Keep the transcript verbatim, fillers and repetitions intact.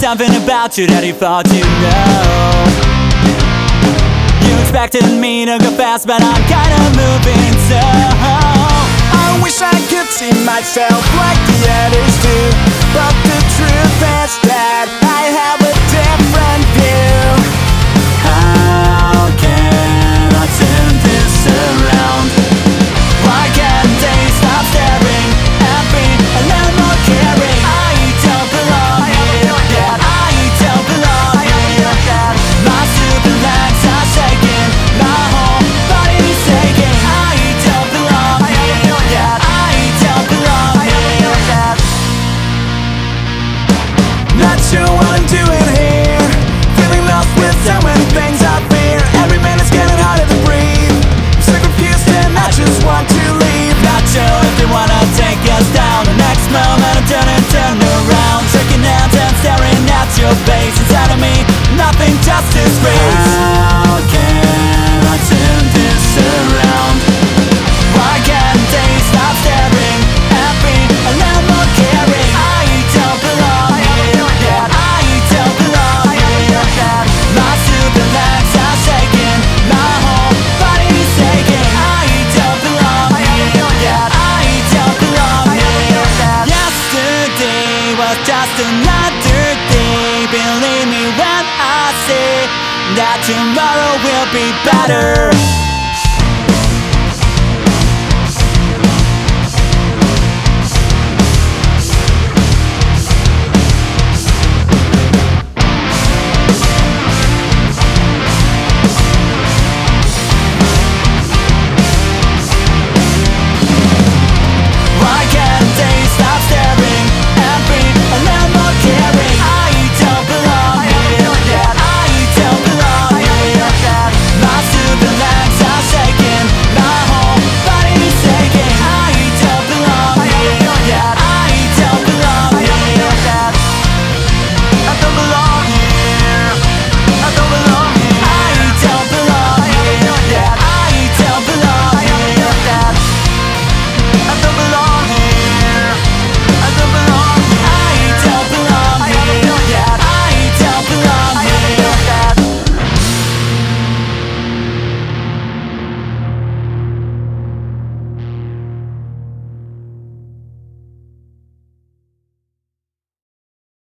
something about you that he thought you know. You expected me to go fast, but I'm kinda moving slow. I wish I could see myself like the others do, but the truth is that I have a different view. How can I turn this around? Why can't they stop staring at me a little more caring? I don't belong here, yeah, I don't belong here. My stupid legs are shaking, my whole body's aching. I don't belong here, yeah, I don't belong here. Not sure what I'm doing here, feeling lost with so many things I fear. Every minute's getting harder to breathe, I'm so confused and I just want to leave. Not sure if they wanna take us down. The next moment I'm turning, turn around, shaking hands and staring at your face. Inside of me, nothing, just disgrace. How can I turn this around? Why can't they stop staring at me a little more caring? I don't belong here, yeah, I don't belong here. My stupid legs are shaking, my whole body's aching. I don't belong here, yeah, I don't belong here. Yesterday was just another day. Believe me when I say that tomorrow will be better.